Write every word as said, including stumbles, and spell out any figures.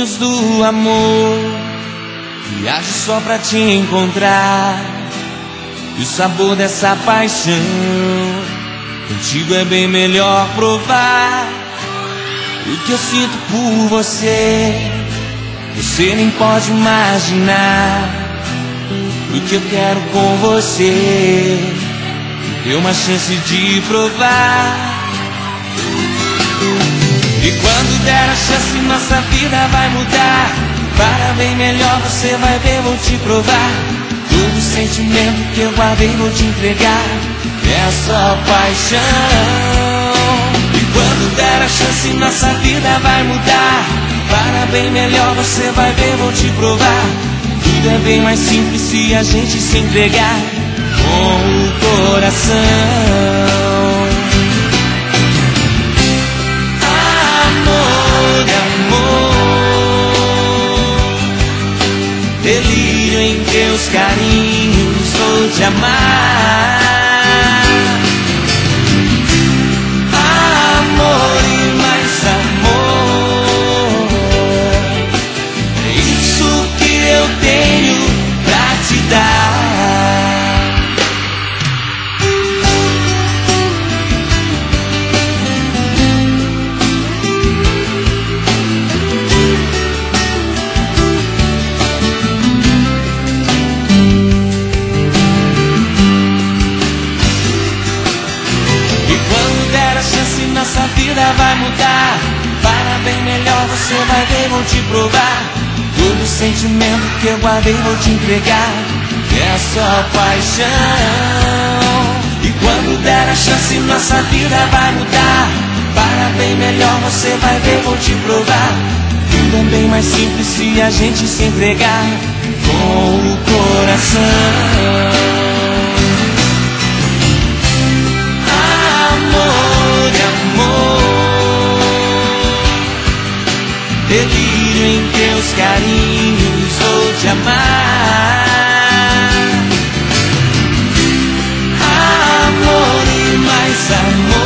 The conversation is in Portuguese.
caminhos do amor, viajo só pra te encontrar. E o sabor dessa paixão contigo é bem melhor provar. O que eu sinto por você, você nem pode imaginar. O que eu quero com você, dê uma chance de provar. E quando der a chance, nossa vida vai mudar. Para bem melhor, você vai ver, vou te provar. Todo sentimento que eu guardei vou te entregar. É só paixão. E quando der a chance, nossa vida vai mudar. Para bem melhor, você vai ver, vou te provar. Tudo é bem mais simples se a gente se entregar com o coração. Amor, amor, delírio em teus carinhos, vou te amar. Amor e mais amor, é isso que eu tenho pra te dar. Nossa vida vai mudar, para bem melhor, você vai ver, vou te provar. Todo sentimento que eu guardei vou te entregar. É só paixão. E quando der a chance, nossa vida vai mudar. Para bem melhor, você vai ver, vou te provar. Tudo é bem mais simples se a gente se entregar com o coração. Delírio em teus carinhos, vou te amar. Amor e mais amor.